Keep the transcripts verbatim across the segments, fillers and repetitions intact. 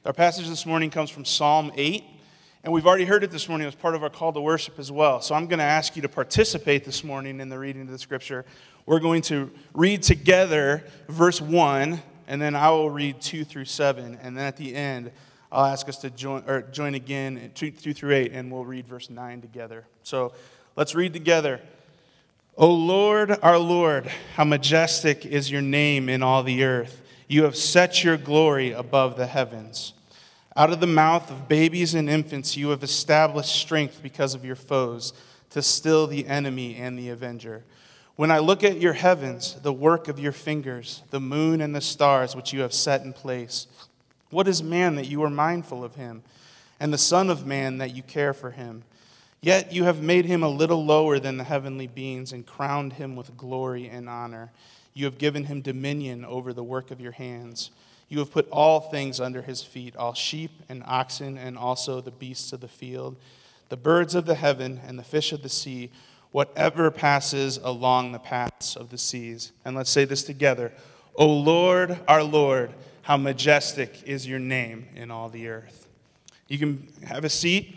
Our passage this morning comes from Psalm eight, and we've already heard it this morning as part of our call to worship as well. So I'm going to ask you to participate this morning in the reading of the scripture. We're going to read together verse one, and then I will read two through seven, and then at the end, I'll ask us to join or join again two, two through eight, and we'll read verse nine together. So let's read together. O Lord, our Lord, how majestic is your name in all the earth. You have set your glory above the heavens. Out of the mouth of babies and infants you have established strength because of your foes, to still the enemy and the avenger. When I look at your heavens, the work of your fingers, the moon and the stars which you have set in place, what is man that you are mindful of him, and the son of man that you care for him? Yet you have made him a little lower than the heavenly beings and crowned him with glory and honor. You have given him dominion over the work of your hands. You have put all things under his feet, all sheep and oxen, and also the beasts of the field, the birds of the heaven and the fish of the sea, whatever passes along the paths of the seas. And let's say this together. O Lord, our Lord, how majestic is your name in all the earth. You can have a seat.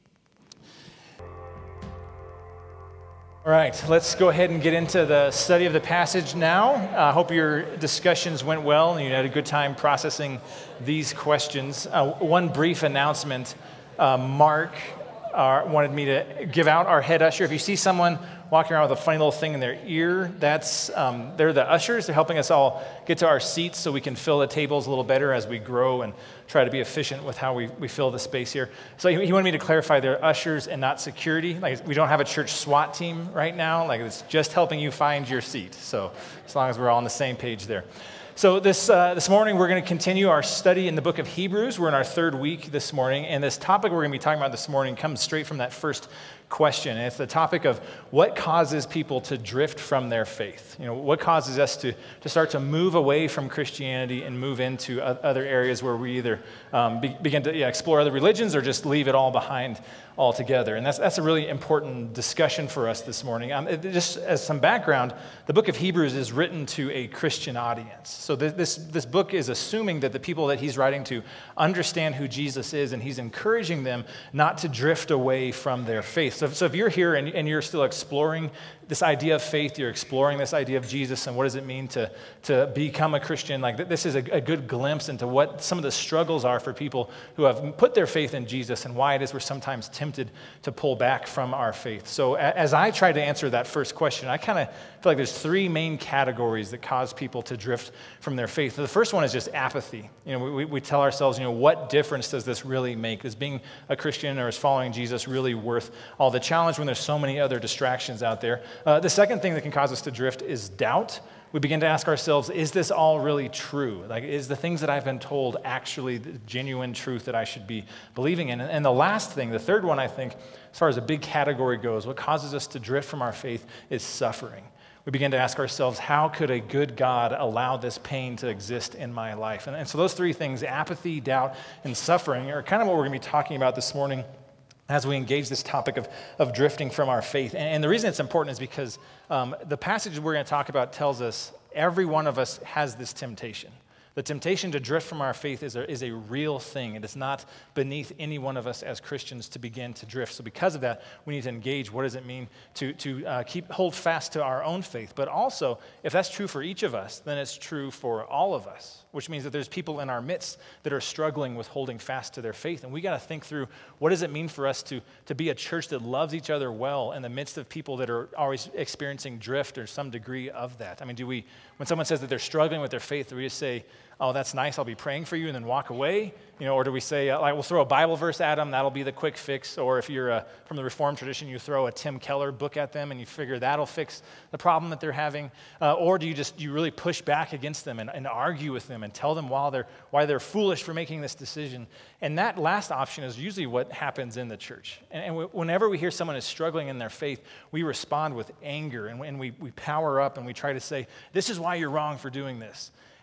All right, let's go ahead and get into the study of the passage now. I uh, hope your discussions went well and you had a good time processing these questions. Uh, one brief announcement. Uh, Mark uh, wanted me to give out our head usher. If you see someone walking around with a funny little thing in their ear, that's um, they're the ushers. They're helping us all get to our seats so we can fill the tables a little better as we grow and try to be efficient with how we, we fill the space here. So he, he wanted me to clarify they're ushers and not security. Like, we don't have a church SWAT team right now. Like, it's just helping you find your seat. So as long as we're all on the same page there. So this uh, this morning, we're going to continue our study in the book of Hebrews. We're in our third week this morning, and this topic we're going to be talking about this morning comes straight from that first question. And it's the topic of what causes people to drift from their faith. You know, what causes us to, to start to move away from Christianity and move into other areas where we either um, be, begin to yeah, explore other religions or just leave it all behind altogether. And that's that's a really important discussion for us this morning. Um, it, just as some background, the book of Hebrews is written to a Christian audience. So th- this, this book is assuming that the people that he's writing to understand who Jesus is, and he's encouraging them not to drift away from their faith. So, so if you're here and, and you're still exploring this idea of faith, you're exploring this idea of Jesus and what does it mean to, to become a Christian, like this is a, a good glimpse into what some of the struggles are for people who have put their faith in Jesus and why it is we're sometimes tempted to pull back from our faith. So as I try to answer that first question, I kind of feel like there's three main categories that cause people to drift from their faith. The first one is just apathy. You know, we, we tell ourselves, you know, what difference does this really make? Is being a Christian or is following Jesus really worth all the challenge when there's so many other distractions out there? Uh, the second thing that can cause us to drift is doubt. We begin to ask ourselves, is this all really true? Like, is the things that I've been told actually the genuine truth that I should be believing in? And the last thing, the third one, I think, as far as a big category goes, what causes us to drift from our faith is suffering. We begin to ask ourselves, how could a good God allow this pain to exist in my life? And, and so those three things, apathy, doubt, and suffering, are kind of what we're going to be talking about this morning as we engage this topic of, of drifting from our faith. And, and the reason it's important is because um, the passage we're going to talk about tells us every one of us has this temptation. The temptation to drift from our faith is a, is a real thing. It is not beneath any one of us as Christians to begin to drift. So because of that, we need to engage what does it mean to, to uh, keep hold fast to our own faith. But also, if that's true for each of us, then it's true for all of us, which means that there's people in our midst that are struggling with holding fast to their faith. And we got to think through, what does it mean for us to, to be a church that loves each other well in the midst of people that are always experiencing drift or some degree of that? I mean, do we, when someone says that they're struggling with their faith, do we just say, oh, that's nice, I'll be praying for you, and then walk away? You know, or do we say, uh, like, we'll throw a Bible verse at them, that'll be the quick fix? Or if you're uh, from the Reformed tradition, you throw a Tim Keller book at them and you figure that'll fix the problem that they're having? Uh, or do you just, you really push back against them and, and argue with them and tell them why they're, why they're foolish for making this decision? And that last option is usually what happens in the church. And, and we, whenever we hear someone is struggling in their faith, we respond with anger, and, and we, we power up and we try to say, this is why you're wrong for doing this.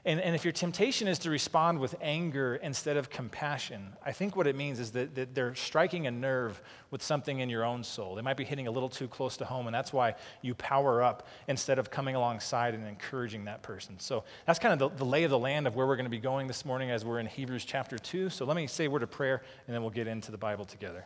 And, and if your temptation is to respond with anger instead of compassion, I think what it means is that, that they're striking a nerve with something in your own soul. They might be hitting a little too close to home, and that's why you power up instead of coming alongside and encouraging that person. So that's kind of the, the lay of the land of where we're going to be going this morning as we're in Hebrews chapter two. So let me say a word of prayer, and then we'll get into the Bible together.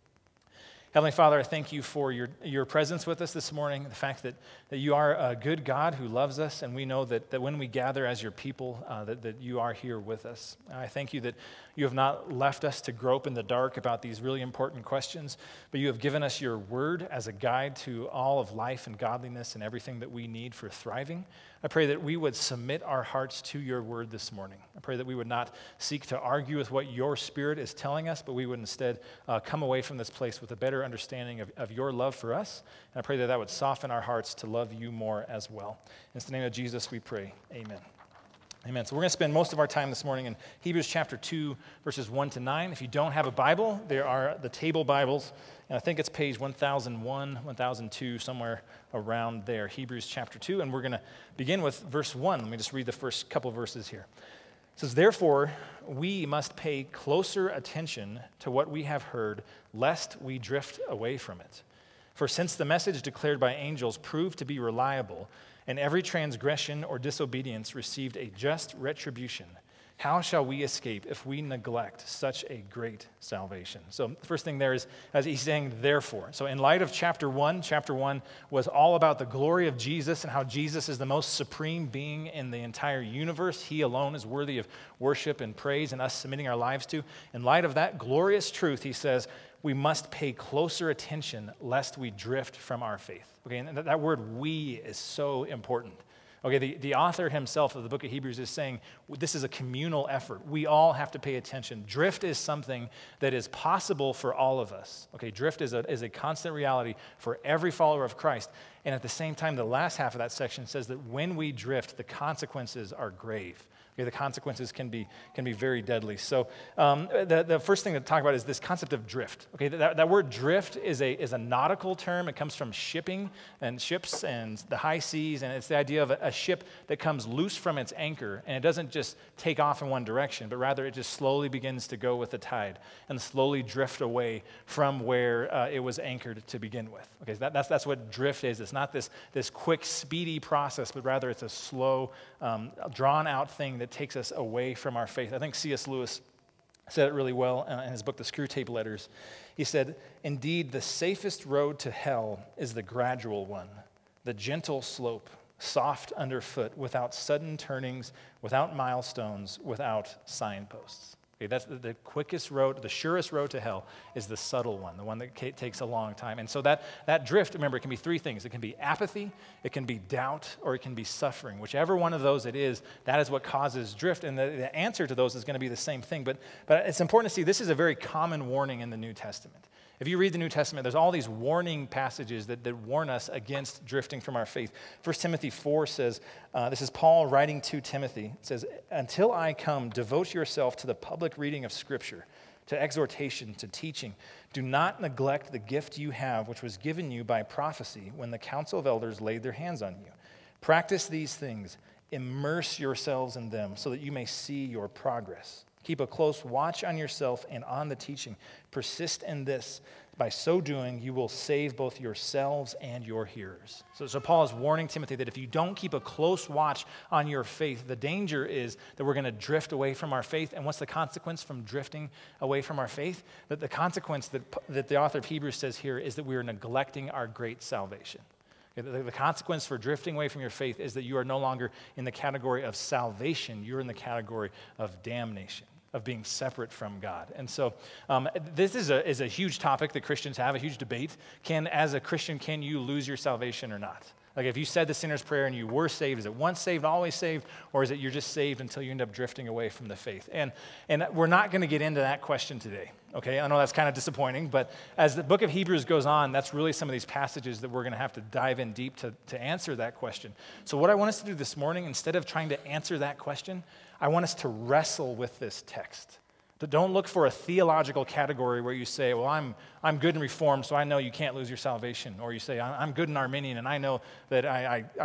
Heavenly Father, I thank you for your, your presence with us this morning, the fact that, that you are a good God who loves us, and we know that, that when we gather as your people, uh, that, that you are here with us. I thank you that you have not left us to grope in the dark about these really important questions, but you have given us your word as a guide to all of life and godliness and everything that we need for thriving. I pray that we would submit our hearts to your word this morning. I pray that we would not seek to argue with what your Spirit is telling us, but we would instead uh, come away from this place with a better understanding of, of your love for us. And I pray that that would soften our hearts to love you more as well. In the name of Jesus we pray. Amen. Amen. So we're going to spend most of our time this morning in Hebrews chapter two, verses one to nine. If you don't have a Bible, there are the table Bibles, and I think it's page one thousand one, one thousand two, somewhere around there, Hebrews chapter two, and we're going to begin with verse one. Let me just read the first couple verses here. It says, "Therefore, we must pay closer attention to what we have heard, lest we drift away from it. For since the message declared by angels proved to be reliable, and every transgression or disobedience received a just retribution, how shall we escape if we neglect such a great salvation?" So the first thing there is, as he's saying, therefore. So in light of chapter one, chapter one was all about the glory of Jesus and how Jesus is the most supreme being in the entire universe. He alone is worthy of worship and praise and us submitting our lives to. In light of that glorious truth, he says, we must pay closer attention lest we drift from our faith. Okay, and that word "we" is so important. Okay, the, the author himself of the book of Hebrews is saying this is a communal effort. We all have to pay attention. Drift is something that is possible for all of us. Okay, drift is a, is a constant reality for every follower of Christ. And at the same time, the last half of that section says that when we drift, the consequences are grave. Okay, the consequences can be can be very deadly. So um, the, the first thing to talk about is this concept of drift. Okay, that, that word drift is a is a nautical term. It comes from shipping and ships and the high seas, and it's the idea of a, a ship that comes loose from its anchor, and it doesn't just take off in one direction, but rather it just slowly begins to go with the tide and slowly drift away from where uh, it was anchored to begin with. Okay, so that, that's that's what drift is. It's not this this quick, speedy process, but rather it's a slow, um, drawn-out thing that takes us away from our faith. I think C S Lewis said it really well in his book, The Screwtape Letters. He said, "Indeed, the safest road to hell is the gradual one, the gentle slope, soft underfoot, without sudden turnings, without milestones, without signposts." Okay, that's the, the quickest road, the surest road to hell is the subtle one, the one that ca- takes a long time. And so that, that drift, remember, it can be three things. It can be apathy, it can be doubt, or it can be suffering. Whichever one of those it is, that is what causes drift. And the, the answer to those is going to be the same thing. But, but it's important to see this is a very common warning in the New Testament. If you read the New Testament, there's all these warning passages that, that warn us against drifting from our faith. First Timothy four says, uh, this is Paul writing to Timothy. It says, "Until I come, devote yourself to the public reading of Scripture, to exhortation, to teaching. Do not neglect the gift you have, which was given you by prophecy when the council of elders laid their hands on you. Practice these things. Immerse yourselves in them so that you may see your progress. Keep a close watch on yourself and on the teaching. Persist in this. By so doing, you will save both yourselves and your hearers." So, so Paul is warning Timothy that if you don't keep a close watch on your faith, the danger is that we're going to drift away from our faith. And what's the consequence from drifting away from our faith? That the consequence that, that the author of Hebrews says here is that we are neglecting our great salvation. The, the consequence for drifting away from your faith is that you are no longer in the category of salvation. You're in the category of damnation, of being separate from God. And so um, this is a, is a huge topic that Christians have, a huge debate. Can, as a Christian, can you lose your salvation or not? Like if you said the sinner's prayer and you were saved, is it once saved, always saved, or is it you're just saved until you end up drifting away from the faith? And, and we're not going to get into that question today, okay? I know that's kind of disappointing, but as the book of Hebrews goes on, that's really some of these passages that we're going to have to dive in deep to, to answer that question. So what I want us to do this morning, instead of trying to answer that question, I want us to wrestle with this text. But don't look for a theological category where you say, well, I'm I'm good and Reformed, so I know you can't lose your salvation. Or you say, I'm good and Arminian, and I know that I, I, I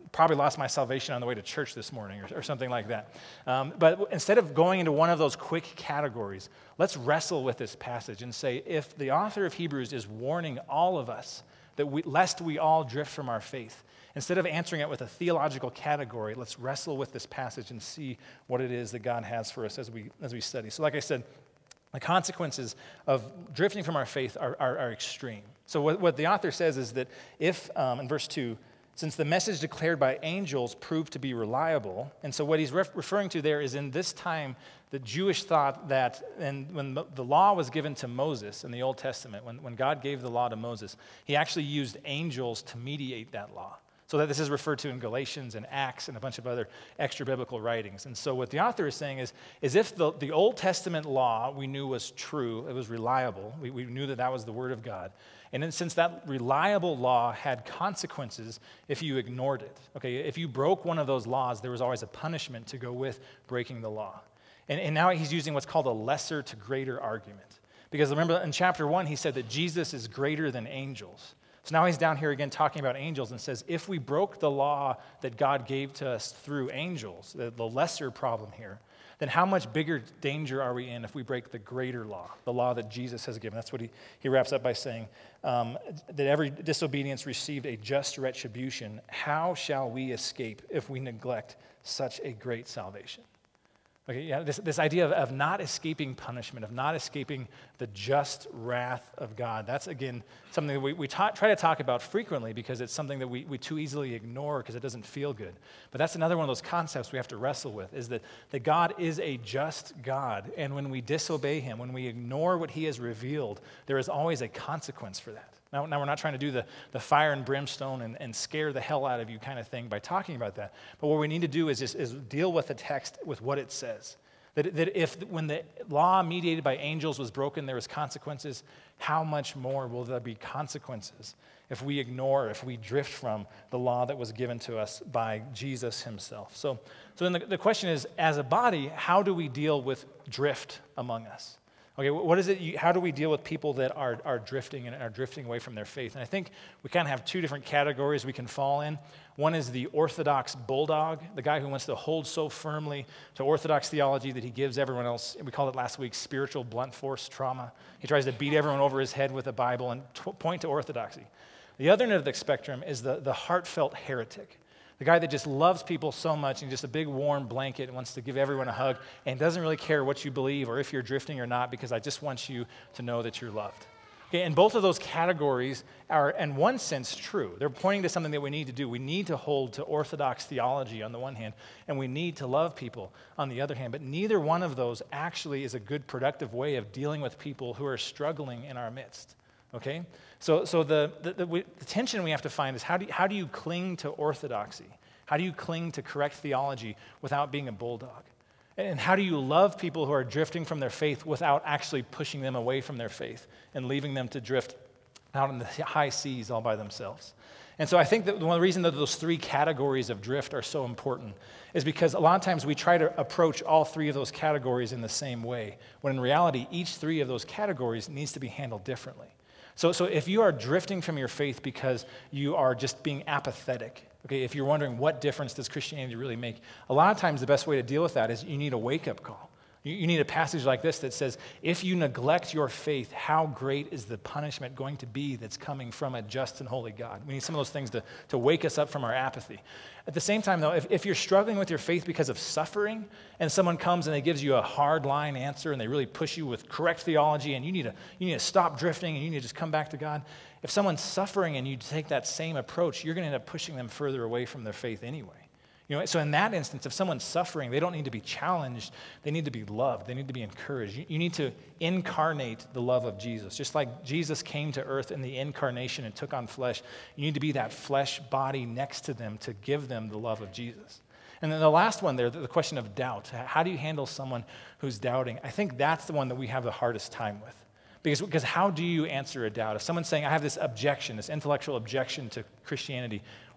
probably lost my salvation on the way to church this morning or, or something like that. Um, but instead of going into one of those quick categories, let's wrestle with this passage and say, if the author of Hebrews is warning all of us that we, lest we all drift from our faith, instead of answering it with a theological category, let's wrestle with this passage and see what it is that God has for us as we, as we study. So like I said, the consequences of drifting from our faith are, are, are extreme. So what, what the author says is that if, um, in verse two, since the message declared by angels proved to be reliable, and so what he's ref- referring to there is in this time, the Jewish thought that and when the law was given to Moses in the Old Testament, when, when God gave the law to Moses, he actually used angels to mediate that law. So that this is referred to in Galatians and Acts and a bunch of other extra biblical writings. And so what the author is saying is, is if the, the Old Testament law we knew was true, it was reliable, we, we knew that that was the word of God, and then since that reliable law had consequences if you ignored it, okay, if you broke one of those laws, there was always a punishment to go with breaking the law. And, and now he's using what's called a lesser to greater argument. Because remember in chapter one, he said that Jesus is greater than angels. So now he's down here again talking about angels and says, if we broke the law that God gave to us through angels, the, the lesser problem here, then how much bigger danger are we in if we break the greater law, the law that Jesus has given? That's what he, he wraps up by saying, um, that every disobedience received a just retribution. How shall we escape if we neglect such a great salvation? Okay, yeah, this, this idea of, of not escaping punishment, of not escaping the just wrath of God, that's, again, something that we, we ta- try to talk about frequently because it's something that we, we too easily ignore because it doesn't feel good. But that's another one of those concepts we have to wrestle with, is that, that God is a just God, and when we disobey him, when we ignore what he has revealed, there is always a consequence for that. Now, now we're not trying to do the, the fire and brimstone and, and scare the hell out of you kind of thing by talking about that. But what we need to do is just is deal with the text with what it says. That, that if when the law mediated by angels was broken, there was consequences, how much more will there be consequences if we ignore, if we drift from the law that was given to us by Jesus himself? So, so then the, the question is, as a body, how do we deal with drift among us? Okay, what is it? You, how do we deal with people that are, are drifting and are drifting away from their faith? And I think we kind of have two different categories we can fall in. One is the orthodox bulldog, the guy who wants to hold so firmly to orthodox theology that he gives everyone else, we called it last week, spiritual blunt force trauma. He tries to beat everyone over his head with the Bible and t- point to orthodoxy. The other end of the spectrum is the, the heartfelt heretic. The guy that just loves people so much and just a big warm blanket and wants to give everyone a hug and doesn't really care what you believe or if you're drifting or not because I just want you to know that you're loved. Okay, and both of those categories are, in one sense, true. They're pointing to something that we need to do. We need to hold to orthodox theology on the one hand, and we need to love people on the other hand. But neither one of those actually is a good, productive way of dealing with people who are struggling in our midst. Okay? So, so the, the, the, we, the tension we have to find is how do, you, how do you cling to orthodoxy? How do you cling to correct theology without being a bulldog? And how do you love people who are drifting from their faith without actually pushing them away from their faith and leaving them to drift out in the high seas all by themselves? And so I think that one of the reasons that those three categories of drift are so important is because a lot of times we try to approach all three of those categories in the same way, when in reality, each three of those categories needs to be handled differently. So, so if you are drifting from your faith because you are just being apathetic, okay, if you're wondering what difference does Christianity really make, a lot of times the best way to deal with that is you need a wake-up call. You, you need a passage like this that says, if you neglect your faith, how great is the punishment going to be that's coming from a just and holy God? We need some of those things to, to wake us up from our apathy. At the same time, though, if, if you're struggling with your faith because of suffering, and someone comes and they gives you a hard line answer, and they really push you with correct theology, and you need to you need to stop drifting, and you need to just come back to God. If someone's suffering and you take that same approach, you're going to end up pushing them further away from their faith anyway. You know, so in that instance, if someone's suffering, they don't need to be challenged. They need to be loved. They need to be encouraged. You, you need to incarnate the love of Jesus. Just like Jesus came to earth in the incarnation and took on flesh, you need to be that flesh body next to them to give them the love of Jesus. And then the last one there, the question of doubt. How do you handle someone who's doubting? I think that's the one that we have the hardest time with. Because, because how do you answer a doubt? If someone's saying, I have this objection, this intellectual objection to Christianity,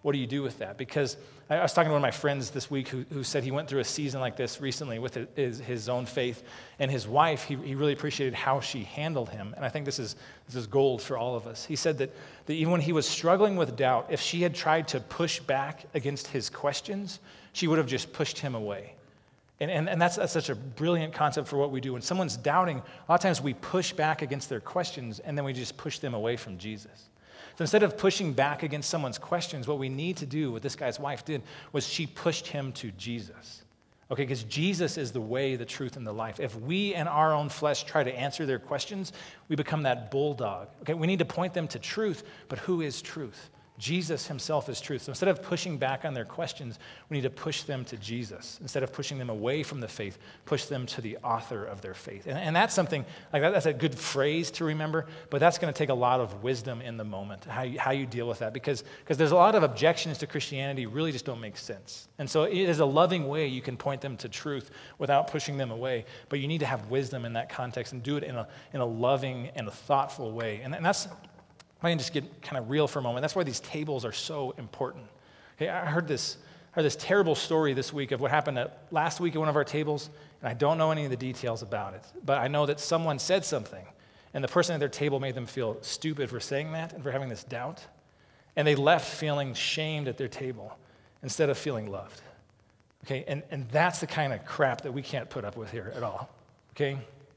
what do you do with that? Because I was talking to one of my friends this week who, who said he went through a season like this recently with his, his own faith, and his wife, he, he really appreciated how she handled him, and I think this is, this is gold for all of us. He said that, that even when he was struggling with doubt, if she had tried to push back against his questions, she would have just pushed him away. And, and, and that's, that's such a brilliant concept for what we do. When someone's doubting, a lot of times we push back against their questions, and then we just push them away from Jesus. So instead of pushing back against someone's questions, what we need to do, what this guy's wife did, was she pushed him to Jesus. Okay, because Jesus is the way, the truth, and the life. If we in our own flesh try to answer their questions, we become that bulldog. Okay, we need to point them to truth, but who is truth? Jesus himself is truth. So instead of pushing back on their questions, we need to push them to Jesus. Instead of pushing them away from the faith, push them to the author of their faith. And, and that's something, like that, that's a good phrase to remember, but that's going to take a lot of wisdom in the moment, how you, how you deal with that, because because there's a lot of objections to Christianity really just don't make sense. And so it is a loving way you can point them to truth without pushing them away, but you need to have wisdom in that context and do it in a, in a loving and a thoughtful way. And, and that's, I can just get kind of real for a moment. That's why these tables are so important. Okay, I heard this, I heard this terrible story this week of what happened at, last week at one of our tables, and I don't know any of the details about it, but I know that someone said something, and the person at their table made them feel stupid for saying that and for having this doubt, and they left feeling shamed at their table instead of feeling loved. Okay, and, and that's the kind of crap that we can't put up with here at all. Okay,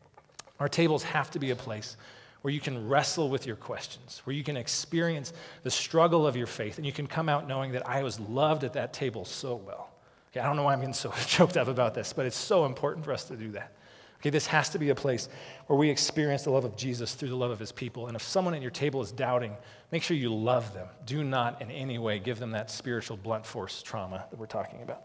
our tables have to be a place where you can wrestle with your questions, where you can experience the struggle of your faith, and you can come out knowing that I was loved at that table so well. Okay, I don't know why I'm getting so choked up about this, but it's so important for us to do that. Okay, this has to be a place where we experience the love of Jesus through the love of his people. And if someone at your table is doubting, make sure you love them. Do not in any way give them that spiritual blunt force trauma that we're talking about.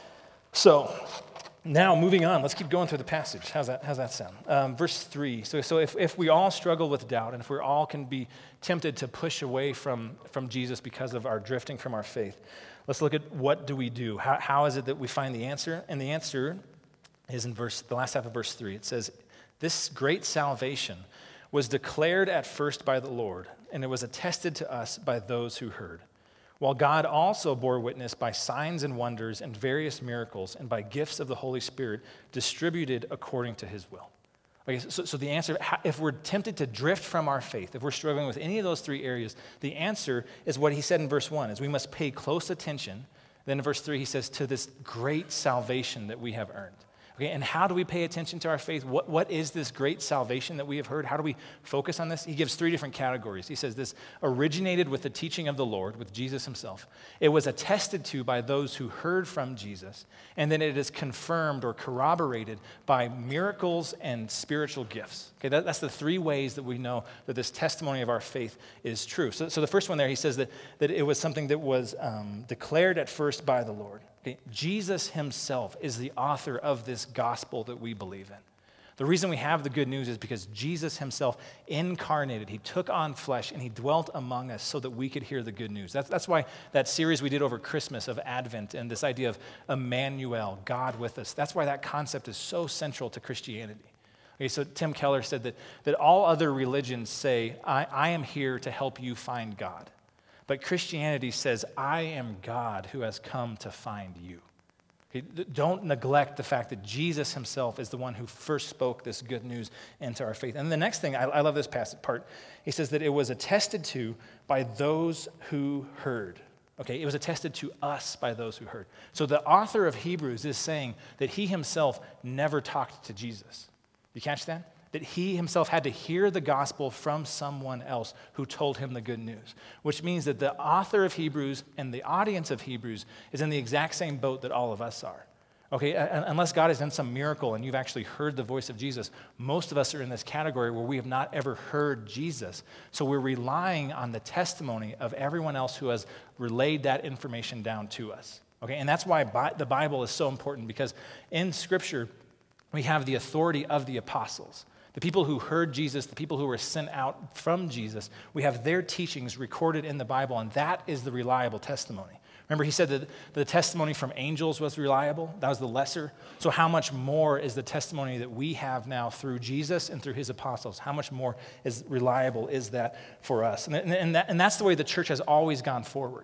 So, now, moving on, let's keep going through the passage. How's that, how's that sound? Um, verse three. So, so if, if we all struggle with doubt, and if we all can be tempted to push away from, from Jesus because of our drifting from our faith, let's look at what do we do? How, how is it that we find the answer? And the answer is in verse, the last half of verse three. It says, "This great salvation was declared at first by the Lord, and it was attested to us by those who heard. While God also bore witness by signs and wonders and various miracles and by gifts of the Holy Spirit distributed according to his will." Okay, so, so the answer, if we're tempted to drift from our faith, if we're struggling with any of those three areas, the answer is what he said in verse one, is we must pay close attention. Then in verse three, he says, to this great salvation that we have earned. Okay, and how do we pay attention to our faith? What, what is this great salvation that we have heard? How do we focus on this? He gives three different categories. He says this originated with the teaching of the Lord, with Jesus himself. It was attested to by those who heard from Jesus. And then it is confirmed or corroborated by miracles and spiritual gifts. Okay, that, that's the three ways that we know that this testimony of our faith is true. So, so the first one there, he says that, that it was something that was um, declared at first by the Lord. Okay, Jesus himself is the author of this gospel that we believe in. The reason we have the good news is because Jesus himself incarnated. He took on flesh and he dwelt among us so that we could hear the good news. That's, that's why that series we did over Christmas of Advent and this idea of Emmanuel, God with us, that's why that concept is so central to Christianity. Okay, so Tim Keller said that, that all other religions say, I, I am here to help you find God. But Christianity says, I am God who has come to find you. Okay, don't neglect the fact that Jesus himself is the one who first spoke this good news into our faith. And the next thing, I, I love this passage part, he says that it was attested to by those who heard. Okay, it was attested to us by those who heard. So the author of Hebrews is saying that he himself never talked to Jesus. You catch that? That he himself had to hear the gospel from someone else who told him the good news, which means that the author of Hebrews and the audience of Hebrews is in the exact same boat that all of us are. Okay, unless God has done some miracle and you've actually heard the voice of Jesus, most of us are in this category where we have not ever heard Jesus. So we're relying on the testimony of everyone else who has relayed that information down to us. Okay, and that's why the Bible is so important, because in Scripture, we have the authority of the apostles. The people who heard Jesus, the people who were sent out from Jesus, we have their teachings recorded in the Bible, and that is the reliable testimony. Remember, he said that the testimony from angels was reliable. That was the lesser. So how much more is the testimony that we have now through Jesus and through his apostles? How much more is reliable is that for us? And, and, that, and that's the way the church has always gone forward.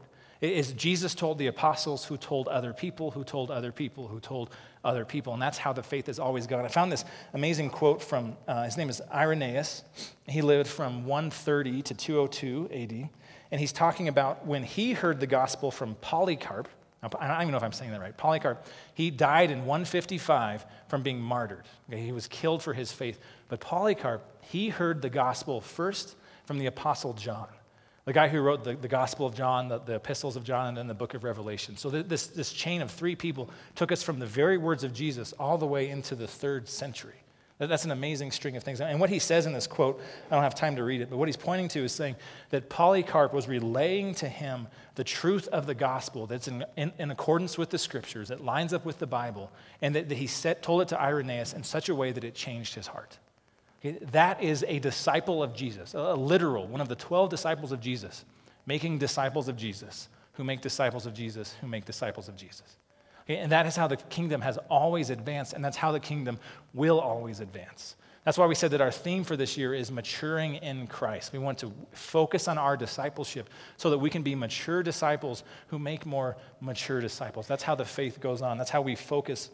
It is Jesus told the apostles, who told other people, who told other people, who told other people. And that's how the faith has always gone. I found this amazing quote from, uh, his name is Irenaeus. He lived from one thirty to two oh two A D. And he's talking about when he heard the gospel from Polycarp. I don't even know if I'm saying that right. Polycarp, he died in one fifty-five from being martyred. Okay, he was killed for his faith. But Polycarp, he heard the gospel first from the Apostle John, the guy who wrote the, the Gospel of John, the, the epistles of John, and then the book of Revelation. So th- this, this chain of three people took us from the very words of Jesus all the way into the third century. That's an amazing string of things. And what he says in this quote, I don't have time to read it, but what he's pointing to is saying that Polycarp was relaying to him the truth of the gospel that's in, in, in accordance with the scriptures, that lines up with the Bible, and that, that he set, told it to Irenaeus in such a way that it changed his heart. Okay, that is a disciple of Jesus, a literal, one of the twelve disciples of Jesus, making disciples of Jesus, who make disciples of Jesus, who make disciples of Jesus. Okay, and that is how the kingdom has always advanced, and that's how the kingdom will always advance. That's why we said that our theme for this year is maturing in Christ. We want to focus on our discipleship so that we can be mature disciples who make more mature disciples. That's how the faith goes on. That's how we focus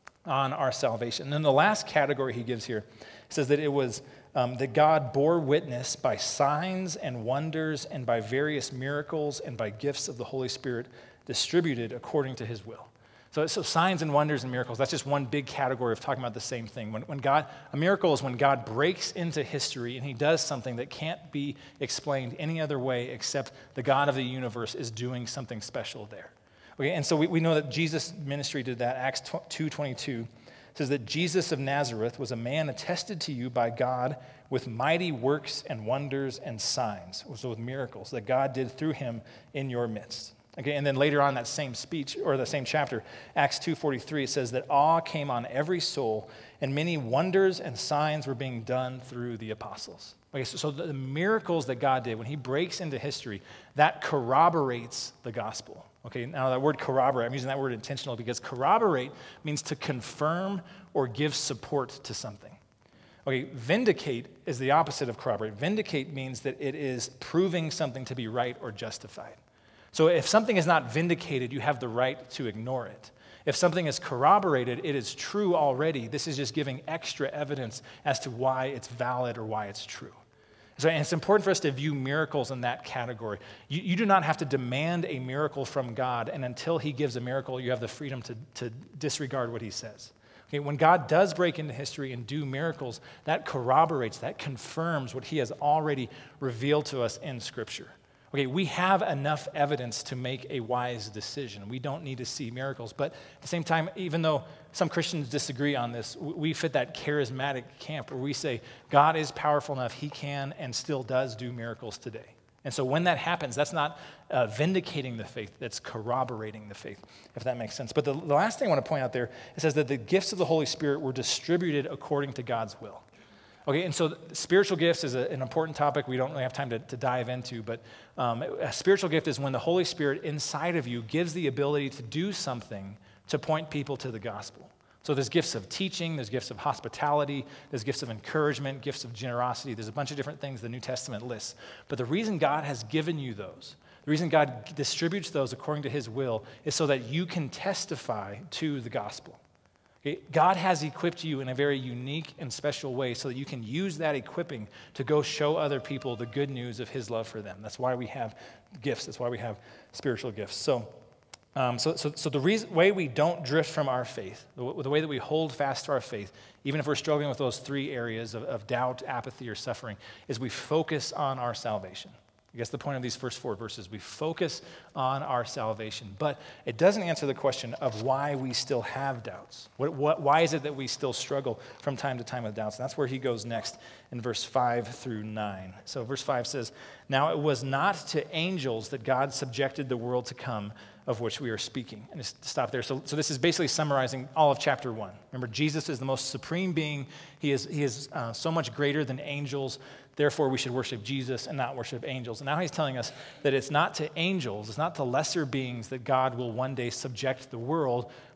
on our salvation. And then the last category he gives here says that it was um, that God bore witness by signs and wonders and by various miracles and by gifts of the Holy Spirit distributed according to his will. So, so signs and wonders and miracles, that's just one big category of talking about the same thing. When, when God, a miracle is when God breaks into history and he does something that can't be explained any other way except the God of the universe is doing something special there. Okay, and so we, we know that Jesus' ministry did that. Acts two twenty-two says that Jesus of Nazareth was a man attested to you by God with mighty works and wonders and signs, so with miracles that God did through him in your midst. Okay, and then later on that same speech, or the same chapter, Acts two forty-three, it says that awe came on every soul, and many wonders and signs were being done through the apostles. Okay, so, so the miracles that God did, when he breaks into history, that corroborates the gospel. Okay, now that word corroborate, I'm using that word intentionally because corroborate means to confirm or give support to something. Okay, vindicate is the opposite of corroborate. Vindicate means that it is proving something to be right or justified. So if something is not vindicated, you have the right to ignore it. If something is corroborated, it is true already. This is just giving extra evidence as to why it's valid or why it's true. So and it's important for us to view miracles in that category. You, you do not have to demand a miracle from God, and until he gives a miracle, you have the freedom to, to disregard what he says. Okay, when God does break into history and do miracles, that corroborates, that confirms what he has already revealed to us in Scripture. Okay, we have enough evidence to make a wise decision. We don't need to see miracles. But at the same time, even though some Christians disagree on this, we fit that charismatic camp where we say God is powerful enough, he can and still does do miracles today. And so when that happens, that's not uh, vindicating the faith, that's corroborating the faith, if that makes sense. But the, the last thing I want to point out there, it says that the gifts of the Holy Spirit were distributed according to God's will. Okay, and so spiritual gifts is a, an important topic we don't really have time to, to dive into, but um, a spiritual gift is when the Holy Spirit inside of you gives the ability to do something to point people to the gospel. So there's gifts of teaching, there's gifts of hospitality, there's gifts of encouragement, gifts of generosity. There's a bunch of different things the New Testament lists. But the reason God has given you those, the reason God distributes those according to his will is so that you can testify to the gospel. Okay? God has equipped you in a very unique and special way so that you can use that equipping to go show other people the good news of his love for them. That's why we have gifts. That's why we have spiritual gifts. So, um, so, so, so the reason, way we don't drift from our faith, the, the way that we hold fast to our faith, even if we're struggling with those three areas of, of doubt, apathy, or suffering, is we focus on our salvation. I guess the point of these first four verses, we focus on our salvation. But it doesn't answer the question of why we still have doubts. What, what, why is it that we still struggle from time to time with doubts? And that's where he goes next in verse five through nine. So verse five says, "Now it was not to angels that God subjected the world to come, of which we are speaking." And just stop there. So, so this is basically summarizing all of chapter one. Remember, Jesus is the most supreme being. He is, he is uh, so much greater than angels. Therefore, we should worship Jesus and not worship angels. And now he's telling us that it's not to angels, it's not to lesser beings that God will one day subject the world,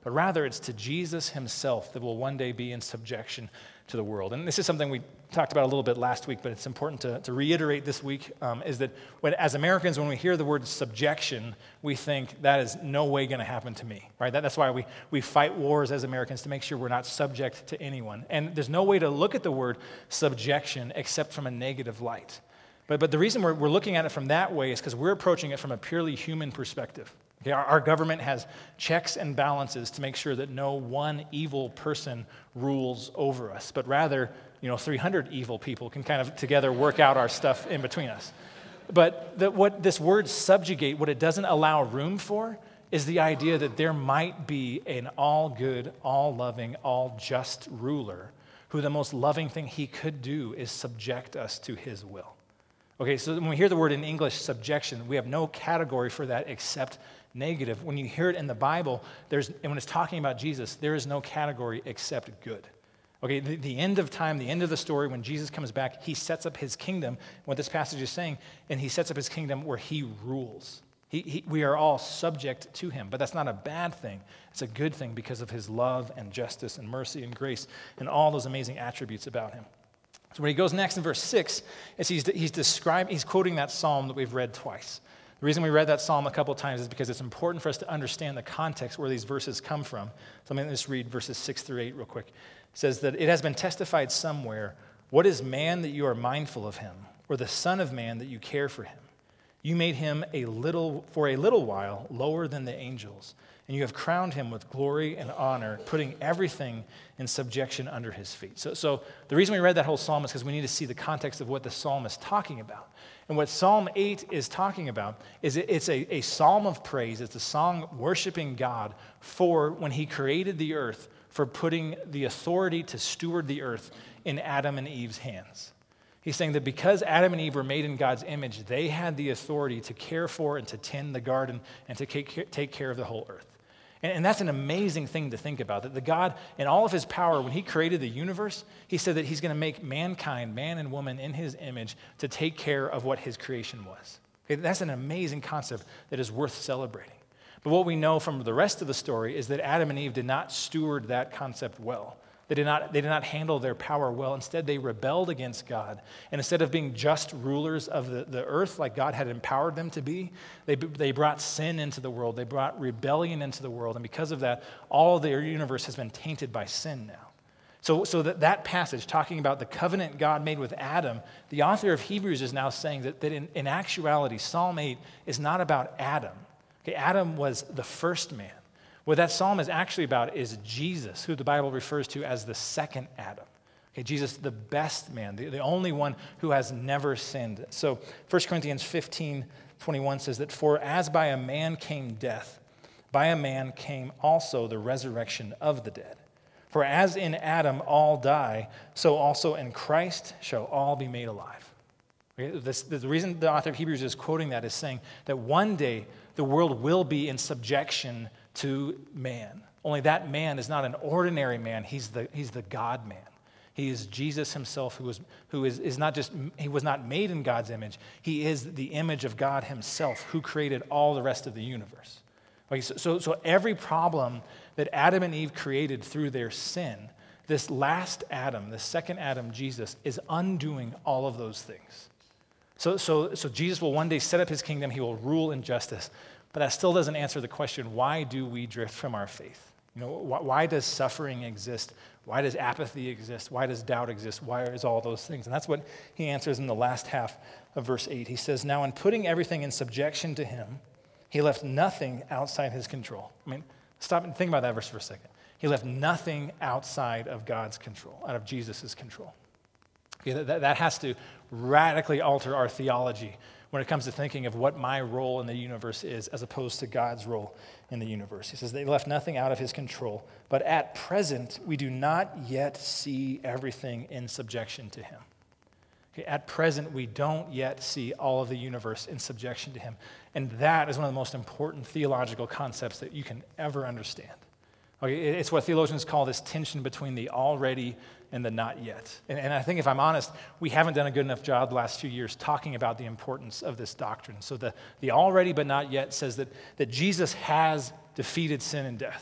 but rather it's to Jesus himself that will one day be in subjection to the world. And this is something we talked about a little bit last week, but it's important to, to reiterate this week, um, is that when, as Americans, when we hear the word subjection, we think that is no way going to happen to me, right? That, that's why we, we fight wars as Americans to make sure we're not subject to anyone. And there's no way to look at the word subjection except from a negative light. But, but the reason we're, we're looking at it from that way is because we're approaching it from a purely human perspective. Okay, our, our government has checks and balances to make sure that no one evil person rules over us, but rather, you know, three hundred evil people can kind of together work out our stuff in between us. But the, what this word subjugate, what it doesn't allow room for, is the idea that there might be an all-good, all-loving, all-just ruler who the most loving thing he could do is subject us to his will. Okay, so when we hear the word in English, subjection, we have no category for that except negative. When you hear it in the Bible, there's, and when it's talking about Jesus, there is no category except good. Okay, the, the end of time, the end of the story, when Jesus comes back, he sets up his kingdom, what this passage is saying, and he sets up his kingdom where he rules. He, he, we are all subject to him, but that's not a bad thing. It's a good thing because of his love and justice and mercy and grace and all those amazing attributes about him. So when he goes next in verse six, is he's, he's describing, he's quoting that psalm that we've read twice. The reason we read that psalm a couple of times is because it's important for us to understand the context where these verses come from. So I'm going to just read verses six through eight real quick. It says that it has been testified somewhere, what is man that you are mindful of him, or the son of man that you care for him? You made him a little, for a little while, lower than the angels, and you have crowned him with glory and honor, putting everything in subjection under his feet. So, so the reason we read that whole psalm is because we need to see the context of what the psalm is talking about. And what Psalm eight is talking about is it, it's a, a psalm of praise. It's a song worshiping God for when he created the earth, for putting the authority to steward the earth in Adam and Eve's hands. He's saying that because Adam and Eve were made in God's image, they had the authority to care for and to tend the garden and to take care of the whole earth. And, and that's an amazing thing to think about, that the God, in all of his power, when he created the universe, he said that he's going to make mankind, man and woman, in his image to take care of what his creation was. Okay, that's an amazing concept that is worth celebrating. But what we know from the rest of the story is that Adam and Eve did not steward that concept well. They did not, they did not handle their power well. Instead, they rebelled against God. And instead of being just rulers of the, the earth like God had empowered them to be, they, they brought sin into the world. They brought rebellion into the world. And because of that, all of their universe has been tainted by sin now. So, so that, that passage, talking about the covenant God made with Adam, the author of Hebrews is now saying that, that in, in actuality, Psalm eight is not about Adam. Okay, Adam was the first man. What that psalm is actually about is Jesus, who the Bible refers to as the second Adam. Okay, Jesus, the best man, the, the only one who has never sinned. So First Corinthians fifteen twenty-one says that, for as by a man came death, by a man came also the resurrection of the dead. For as in Adam all die, so also in Christ shall all be made alive. Okay, this, the reason the author of Hebrews is quoting that is saying that one day the world will be in subjection to man. Only that man is not an ordinary man. He's the, he's the God-man. He is Jesus himself, who, is, who is, is not just, he was not made in God's image. He is the image of God himself, who created all the rest of the universe. Okay, so, so, so every problem that Adam and Eve created through their sin, this last Adam, the second Adam, Jesus, is undoing all of those things. So, so, so Jesus will one day set up his kingdom. He will rule in justice. But that still doesn't answer the question, why do we drift from our faith? You know, why, why does suffering exist? Why does apathy exist? Why does doubt exist? Why is all those things? And that's what he answers in the last half of verse eight. He says, now in putting everything in subjection to him, he left nothing outside his control. I mean, stop and think about that verse for a second. He left nothing outside of God's control, out of Jesus' control. Okay, that, that has to radically alter our theology when it comes to thinking of what my role in the universe is as opposed to God's role in the universe. He says they left nothing out of his control, but at present we do not yet see everything in subjection to him. Okay, at present we don't yet see all of the universe in subjection to him. And that is one of the most important theological concepts that you can ever understand. Okay, it's what theologians call this tension between the already and the not yet. And, and I think if I'm honest, we haven't done a good enough job the last few years talking about the importance of this doctrine. So the, the already but not yet says that, that Jesus has defeated sin and death.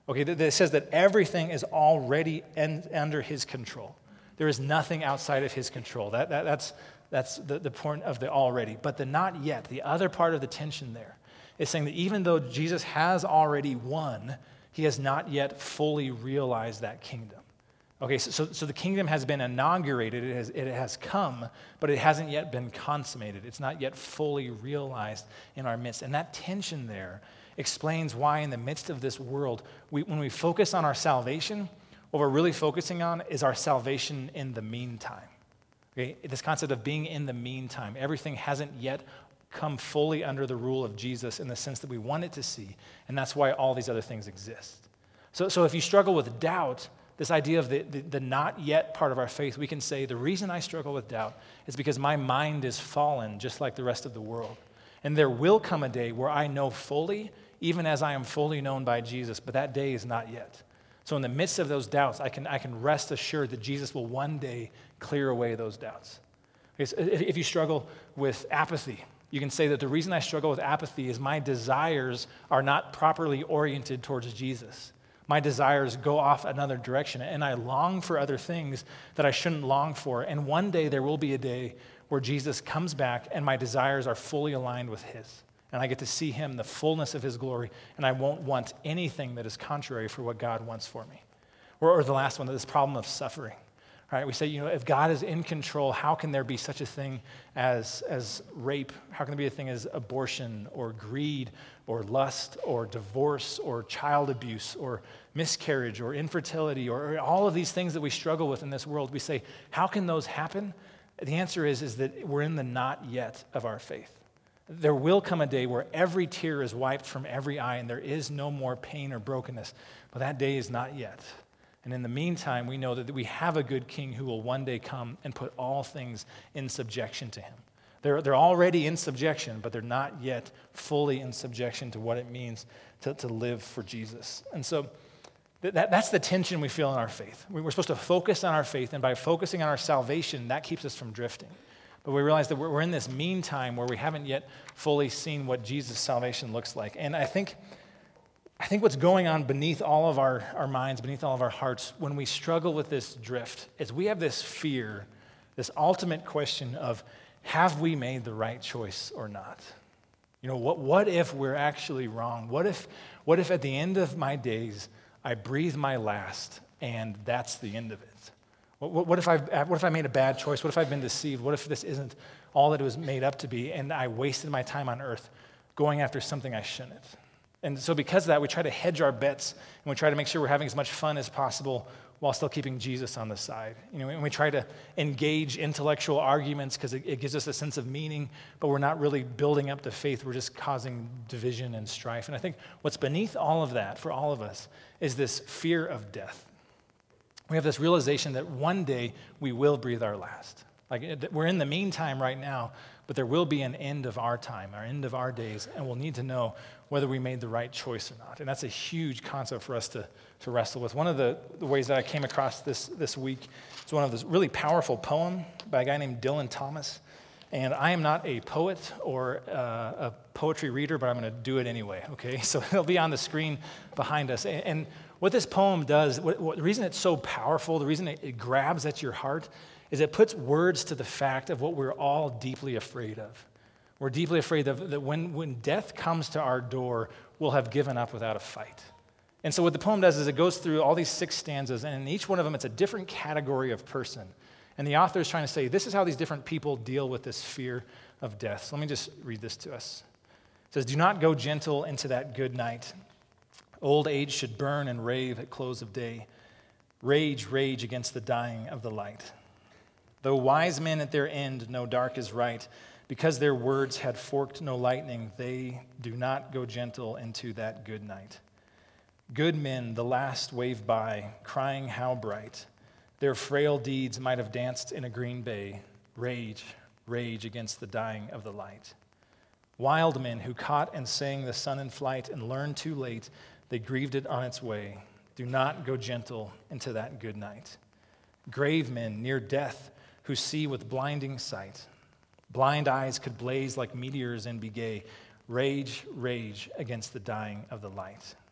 Okay, that says that everything is already in, under his control. There is nothing outside of his control. That, that, that's that's the, the point of the already. But the not yet, the other part of the tension there, is saying that even though Jesus has already won, he has not yet fully realized that kingdom. Okay, so, so, so the kingdom has been inaugurated, it has, it has come, but it hasn't yet been consummated. It's not yet fully realized in our midst. And that tension there explains why in the midst of this world, we, when we focus on our salvation, what we're really focusing on is our salvation in the meantime. Okay? This concept of being in the meantime. Everything hasn't yet come fully under the rule of Jesus in the sense that we want it to see, and that's why all these other things exist. So, so if you struggle with doubt, this idea of the, the, the not yet part of our faith, we can say the reason I struggle with doubt is because my mind is fallen just like the rest of the world. And there will come a day where I know fully, even as I am fully known by Jesus, but that day is not yet. So in the midst of those doubts, I can, I can rest assured that Jesus will one day clear away those doubts. Okay, so if, if you struggle with apathy, you can say that the reason I struggle with apathy is my desires are not properly oriented towards Jesus. My desires go off another direction, and I long for other things that I shouldn't long for. And one day there will be a day where Jesus comes back and my desires are fully aligned with his. And I get to see him, the fullness of his glory, and I won't want anything that is contrary for what God wants for me. Or, or the last one, this problem of suffering. Right? We say, you know, if God is in control, how can there be such a thing as, as rape? How can there be a thing as abortion or greed or lust or divorce or child abuse or miscarriage or infertility or, or all of these things that we struggle with in this world? We say, how can those happen? The answer is, is that we're in the not yet of our faith. There will come a day where every tear is wiped from every eye and there is no more pain or brokenness, but that day is not yet. And in the meantime, we know that we have a good king who will one day come and put all things in subjection to him. They're, they're already in subjection, but they're not yet fully in subjection to what it means to, to live for Jesus. And so th- that, that's the tension we feel in our faith. We're supposed to focus on our faith, and by focusing on our salvation, that keeps us from drifting. But we realize that we're, we're in this meantime where we haven't yet fully seen what Jesus' salvation looks like. And I think... I think what's going on beneath all of our, our minds, beneath all of our hearts, when we struggle with this drift, is we have this fear, this ultimate question of, have we made the right choice or not? You know, what, what if we're actually wrong? What if, what if at the end of my days, I breathe my last, and that's the end of it? What, what, what if I've, what if I made a bad choice? What if I've been deceived? What if this isn't all that it was made up to be, and I wasted my time on earth going after something I shouldn't? And so because of that, we try to hedge our bets, and we try to make sure we're having as much fun as possible while still keeping Jesus on the side. You know, and we try to engage intellectual arguments because it, it gives us a sense of meaning, but we're not really building up to faith. We're just causing division and strife. And I think what's beneath all of that for all of us is this fear of death. We have this realization that one day we will breathe our last. Like we're in the meantime right now, but there will be an end of our time, our end of our days, and we'll need to know whether we made the right choice or not. And that's a huge concept for us to, to wrestle with. One of the, the ways that I came across this this week is one of this really powerful poem by a guy named Dylan Thomas. And I am not a poet or uh, a poetry reader, but I'm going to do it anyway, okay? So it'll be on the screen behind us. And, and what this poem does, what, what, the reason it's so powerful, the reason it, it grabs at your heart, is it puts words to the fact of what we're all deeply afraid of. We're deeply afraid of that when, when death comes to our door, we'll have given up without a fight. And so what the poem does is it goes through all these six stanzas, and in each one of them, it's a different category of person. And the author is trying to say, this is how these different people deal with this fear of death. So let me just read this to us. It says, do not go gentle into that good night. Old age should burn and rave at close of day. Rage, rage against the dying of the light. Though wise men at their end know dark is right, because their words had forked no lightning, they do not go gentle into that good night. Good men, the last wave by, crying how bright. Their frail deeds might have danced in a green bay. Rage, rage against the dying of the light. Wild men who caught and sang the sun in flight and learned too late, they grieved it on its way. Do not go gentle into that good night. Grave men near death who see with blinding sight. Blind eyes could blaze like meteors and be gay. Rage, rage against the dying of the light.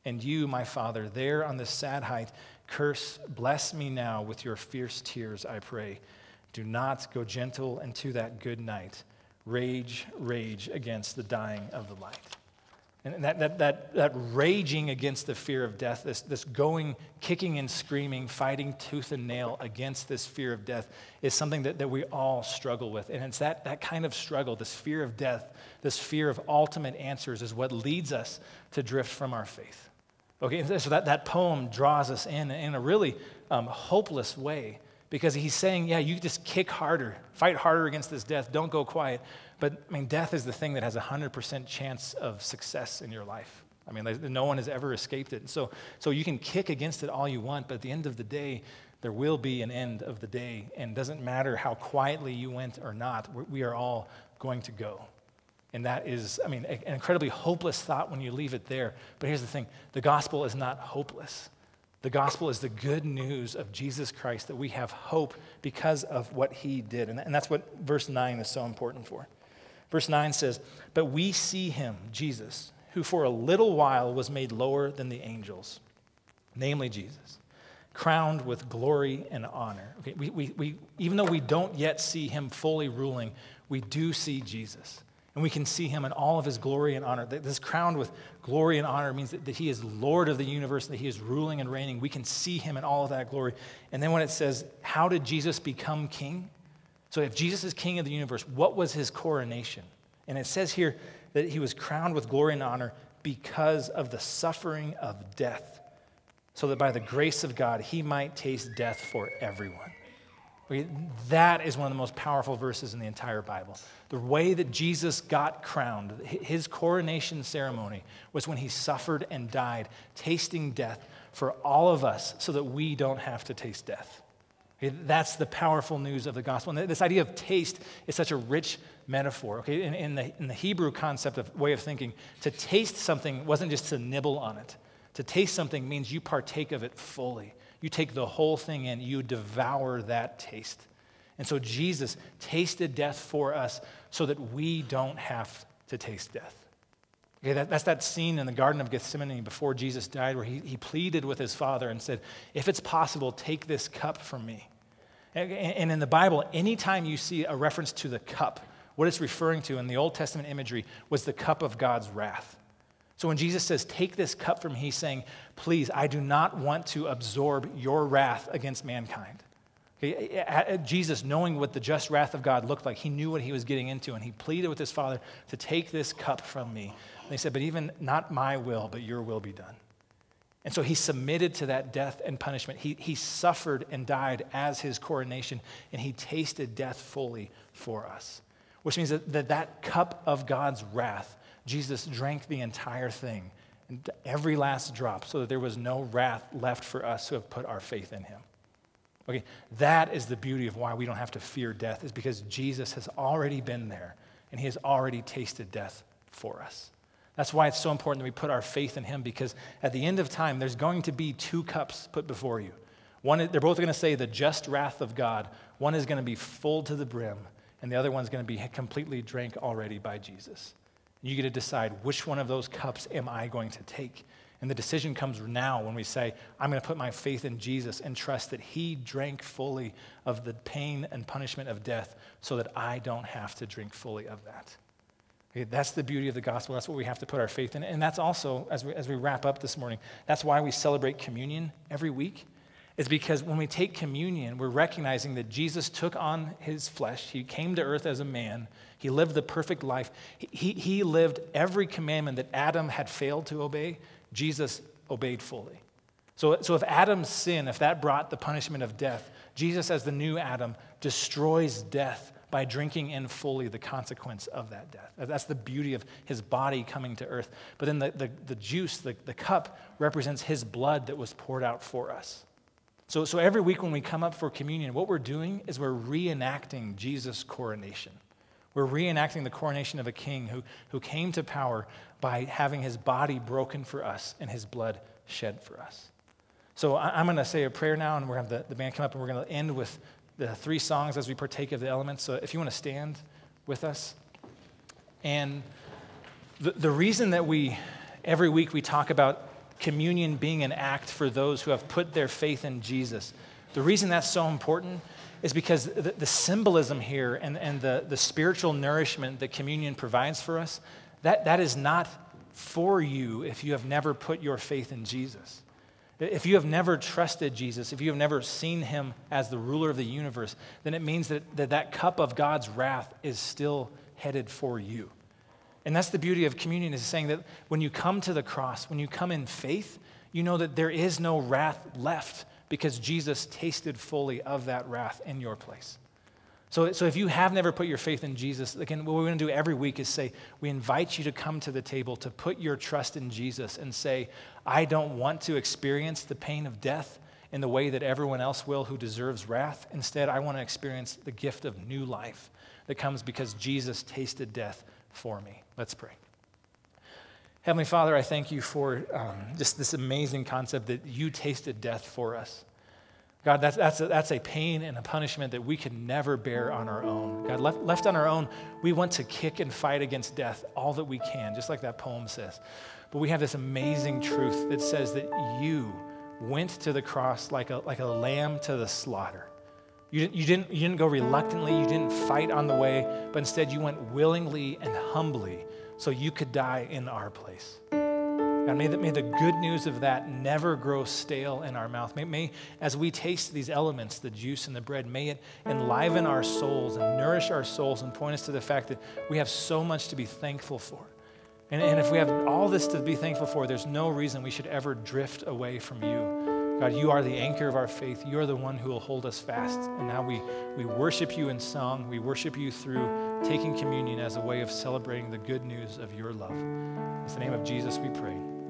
And you, my Father, there on the sad height, curse, bless me now with your fierce tears, I pray. Do not go gentle into that good night. Rage, rage against the dying of the light. And that, that, that, that raging against the fear of death, this, this going, kicking and screaming, fighting tooth and nail against this fear of death is something that, that we all struggle with. And it's that, that kind of struggle, this fear of death, this fear of ultimate answers is what leads us to drift from our faith. Okay, so that, that poem draws us in in a really um, hopeless way because he's saying, yeah, you just kick harder, fight harder against this death, don't go quiet. But, I mean, death is the thing that has a one hundred percent chance of success in your life. I mean, no one has ever escaped it. So, so you can kick against it all you want, but at the end of the day, there will be an end of the day. And it doesn't matter how quietly you went or not, we are all going to go. And that is, I mean, an incredibly hopeless thought when you leave it there. But here's the thing, the gospel is not hopeless. The gospel is the good news of Jesus Christ, that we have hope because of what he did. And that's what verse nine is so important for. Verse nine says, but we see him, Jesus, who for a little while was made lower than the angels, namely Jesus, crowned with glory and honor. Okay, we, we, we, even though we don't yet see him fully ruling, we do see Jesus. And we can see him in all of his glory and honor. This crowned with glory and honor means that, that he is Lord of the universe, that he is ruling and reigning. We can see him in all of that glory. And then when it says, how did Jesus become king? So if Jesus is king of the universe, what was his coronation? And it says here that he was crowned with glory and honor because of the suffering of death, so that by the grace of God, he might taste death for everyone. Okay, that is one of the most powerful verses in the entire Bible. The way that Jesus got crowned, his coronation ceremony, was when he suffered and died, tasting death for all of us so that we don't have to taste death. Okay, that's the powerful news of the gospel. And this idea of taste is such a rich metaphor. Okay, in, in, the, in the Hebrew concept of way of thinking, to taste something wasn't just to nibble on it. To taste something means you partake of it fully. You take the whole thing in, you devour that taste. And so Jesus tasted death for us so that we don't have to taste death. Okay, that, that's that scene in the Garden of Gethsemane before Jesus died where he, he pleaded with his Father and said, if it's possible, take this cup from me. And, and in the Bible, anytime you see a reference to the cup, what it's referring to in the Old Testament imagery was the cup of God's wrath. So when Jesus says, take this cup from me, he's saying, please, I do not want to absorb your wrath against mankind. Okay, Jesus, knowing what the just wrath of God looked like, he knew what he was getting into, and he pleaded with his Father to take this cup from me. And he said, but even not my will, but your will be done. And so he submitted to that death and punishment. He, he suffered and died as his coronation, and he tasted death fully for us, which means that that, that cup of God's wrath, Jesus drank the entire thing, and every last drop, so that there was no wrath left for us who have put our faith in him. Okay, that is the beauty of why we don't have to fear death, is because Jesus has already been there, and he has already tasted death for us. That's why it's so important that we put our faith in him, because at the end of time, there's going to be two cups put before you. One, they're both going to say the just wrath of God. One is going to be full to the brim, and the other one's going to be completely drank already by Jesus. You get to decide which one of those cups am I going to take. And the decision comes now when we say, I'm going to put my faith in Jesus and trust that he drank fully of the pain and punishment of death so that I don't have to drink fully of that. Okay, that's the beauty of the gospel. That's what we have to put our faith in. And that's also, as we, as we wrap up this morning, that's why we celebrate communion every week. It's because when we take communion, we're recognizing that Jesus took on his flesh. He came to earth as a man. He lived the perfect life. He, he, he lived every commandment that Adam had failed to obey. Jesus obeyed fully. So, so if Adam's sin, if that brought the punishment of death, Jesus as the new Adam destroys death by drinking in fully the consequence of that death. That's the beauty of his body coming to earth. But then the, the, the juice, the, the cup, represents his blood that was poured out for us. So, so every week when we come up for communion, what we're doing is we're reenacting Jesus' coronation. We're reenacting the coronation of a king who, who came to power by having his body broken for us and his blood shed for us. So I, I'm going to say a prayer now, and we're going to have the, the band come up, and we're going to end with the three songs as we partake of the elements. So if you want to stand with us. And the, the reason that we, every week we talk about communion being an act for those who have put their faith in Jesus. The reason that's so important is because the, the symbolism here and, and the, the spiritual nourishment that communion provides for us, that, that is not for you if you have never put your faith in Jesus. If you have never trusted Jesus, if you have never seen him as the ruler of the universe, then it means that that, that cup of God's wrath is still headed for you. And that's the beauty of communion, is saying that when you come to the cross, when you come in faith, you know that there is no wrath left because Jesus tasted fully of that wrath in your place. So, so if you have never put your faith in Jesus, again, what we're going to do every week is say, we invite you to come to the table to put your trust in Jesus and say, I don't want to experience the pain of death in the way that everyone else will who deserves wrath. Instead, I want to experience the gift of new life that comes because Jesus tasted death for me. Let's pray. Heavenly Father, I thank you for um, just this amazing concept that you tasted death for us. God, that's, that's, a, that's a pain and a punishment that we can never bear on our own. God, left, left on our own, we want to kick and fight against death all that we can, just like that poem says. But we have this amazing truth that says that you went to the cross like a, like a lamb to the slaughter. You didn't, you, didn't, you didn't go reluctantly, you didn't fight on the way, but instead you went willingly and humbly so you could die in our place. God, may the, may the good news of that never grow stale in our mouth. May, may, as we taste these elements, the juice and the bread, may it enliven our souls and nourish our souls and point us to the fact that we have so much to be thankful for. And, and if we have all this to be thankful for, there's no reason we should ever drift away from you. God, you are the anchor of our faith. You are the one who will hold us fast. And now we, we worship you in song. We worship you through taking communion as a way of celebrating the good news of your love. In the name of Jesus we pray.